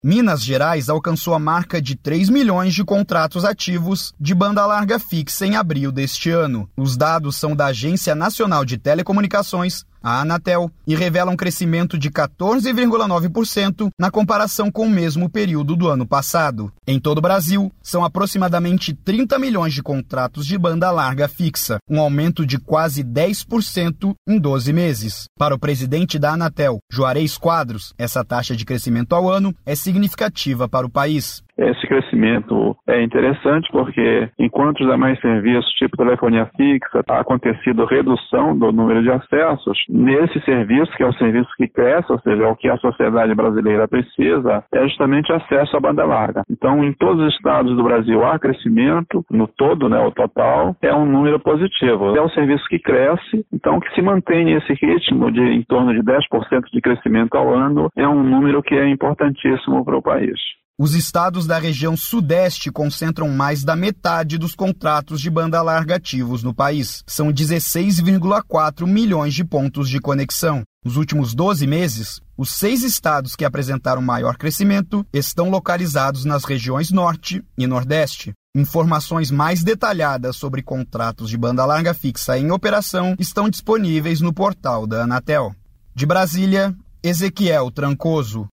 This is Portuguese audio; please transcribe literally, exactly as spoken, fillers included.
Minas Gerais alcançou a marca de três milhões de contratos ativos de banda larga fixa em abril deste ano. Os dados são da Agência Nacional de Telecomunicações, a Anatel, e revelam crescimento de quatorze vírgula nove por cento na comparação com o mesmo período do ano passado. Em todo o Brasil, são aproximadamente trinta milhões de contratos de banda larga fixa, um aumento de quase dez por cento em doze meses. Para o presidente da Anatel, Juarez Quadros, essa taxa de crescimento ao ano é significativa para o país. Esse crescimento é interessante porque, enquanto os demais serviços, tipo telefonia fixa, está acontecido redução do número de acessos, nesse serviço, que é o serviço que cresce, ou seja, o que a sociedade brasileira precisa, é justamente acesso à banda larga. Então, em todos os estados do Brasil há crescimento, no todo, né, o total, é um número positivo. É um serviço que cresce, então que se mantém esse ritmo de em torno de dez por cento de crescimento ao ano, é um número que é importantíssimo para o país. Os estados da região sudeste concentram mais da metade dos contratos de banda larga ativos no país. São dezesseis vírgula quatro milhões de pontos de conexão. Nos últimos doze meses, os seis estados que apresentaram maior crescimento estão localizados nas regiões norte e nordeste. Informações mais detalhadas sobre contratos de banda larga fixa em operação estão disponíveis no portal da Anatel. De Brasília, Ezequiel Trancoso.